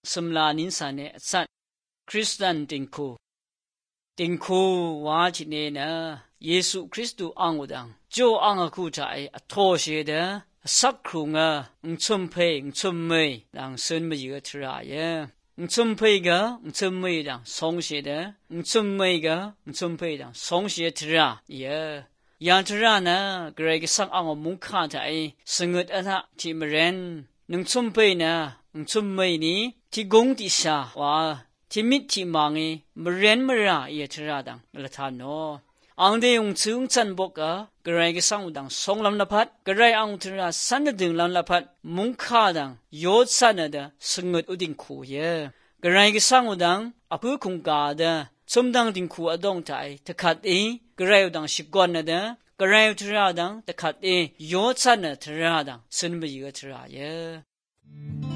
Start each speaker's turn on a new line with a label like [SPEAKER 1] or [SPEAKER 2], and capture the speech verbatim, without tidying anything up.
[SPEAKER 1] สมลานินสาเนสัตคริสตันติงคูติงคูวาจิเนนะเยซูคริสต์อังวดังโจอังคูใจอโทเชเดสักครุงะอุชุมเพอุชุมเมยดังซึนมยือทรายอุชุมเพกะอุชุมเมยดังสงเชเดอุชุมเมยกะอุชุมเพดังสงเชทราเยยันทรานะเกรกสักอังมุงคาใจสงดอันที่มเรนนุงชุมเพนะอุชุมเมยนี้ที่กงติชาวาที่มิตรที่มังเมเรนมราเยทราดังละทานโนอังเดียงซึงจันบกะกระไรก็สังดังสองลำละพัดกระไรอังทราสันดึงลำละพัดมุงคาดังโยดสันดะสงดอุดิงคูเยกระไรก็สังดังอภุคงกาดะสมดังดิงคูอดงใจตะขัดเอกระไรดังสิบกวนดะกระไรทราดังตะขัดเอโยดสันทราดังสนบยือทราเย